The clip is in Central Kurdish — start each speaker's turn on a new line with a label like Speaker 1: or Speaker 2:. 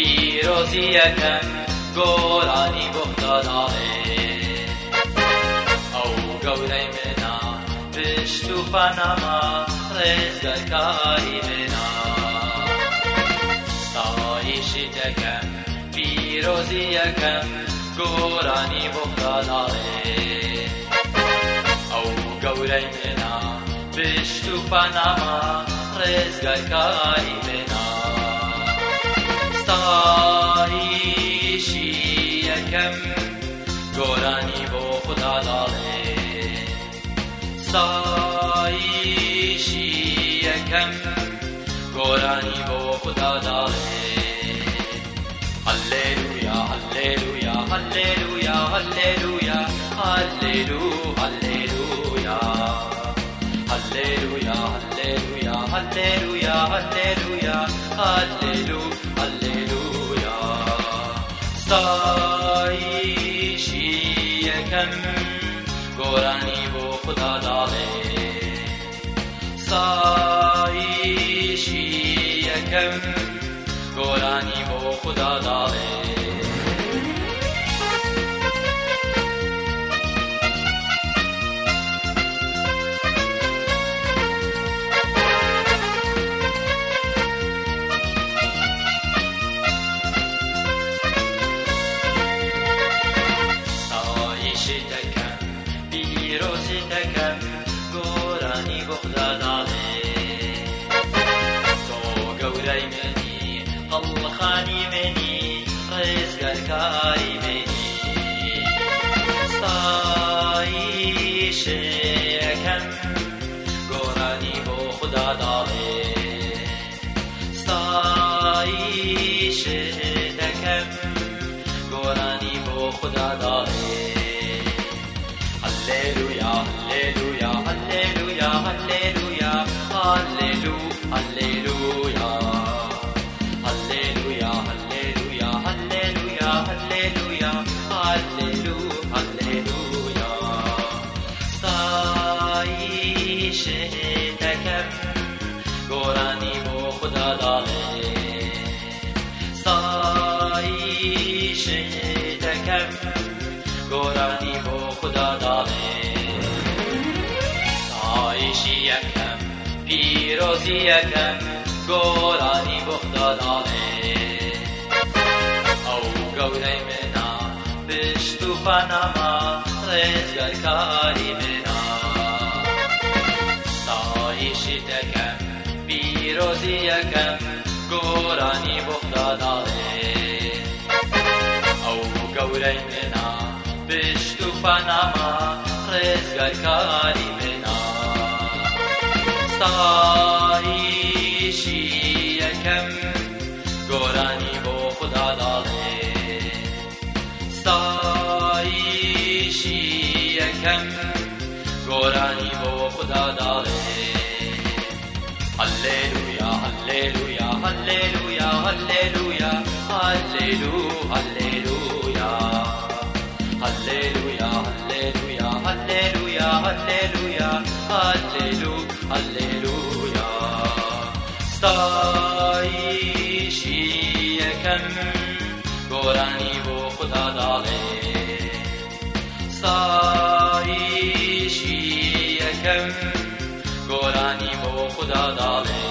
Speaker 1: پیرۆزیەکەم گۆرانی بۆ خدا داڵێ ئەو گەورەی منە پشت و پەنەما ڕێزگارکاری منە ستایشی دەکەم پیرۆزیەکەم گۆرانی بۆ خدا داڵێ ئەو گەورەی منە پشت و پەنەما ڕێزگارکاری منە ستایشی یەکەم گۆرانی بۆ خدا داڵێ ستایشی یەکەم گۆرانی بۆ خدا داڵێ هەلێلویا هەلێلویا هەلێلویا هەلێلویا هەلێلویا هەلێلویا هەلێلویا هەلێلویا هەلێلویا هەلێلویا ستایشی یەکەم گۆرانی بۆ خدا داڵێ ستایشی یەکەم گۆرانی بۆ خدا داڵێ گۆرانی بۆ خدا داڵێ تۆ گەورەی منی قەڵخانی منی ڕێزگارکاری منی ستایشەکەم گۆرانی بۆ خدا داڵێ ستایشەکەم گۆرانی بۆ خدا داڵێ هەلێلویا هەلێلویا هەلێلویا هەلێلویا هەلێلویا هەلێلویا هەلێلویا هەلێلویا هەلێلویا هەلێلویا ستایشەکەم گۆرانی بۆ خدا داڵێ ستایشەکەم گۆرانی بۆ خدا داڵێ ستایشی یەکەم پیرۆزی یەکەم گۆرانی بۆ خدا داڵێ ئەو گەورەی منە پشت و پەنەما ڕێزگارکاری منە ستایشی دەکەم پیرۆزی یەکەم گۆرانی بۆ خدا داڵێ ئەو گەورەی منە پشت و پەنەما ڕێزگارکاری منە ستایشی یەکەم گۆرانی بۆ خدا داڵێ ستایشی یەکەم گۆرانی بۆ خدا داڵێ هەلێلویا هەلێلویا هەلێلویا هەلێلویا هەلێلویا هەلێلویا هەلێلویا هەلێلویا هەلێلویا هەلێلویا ستایشی یەکەم گۆرانی بۆ خدا داڵێ ستایشی یەکەم گۆرانی بۆ خدا داڵێ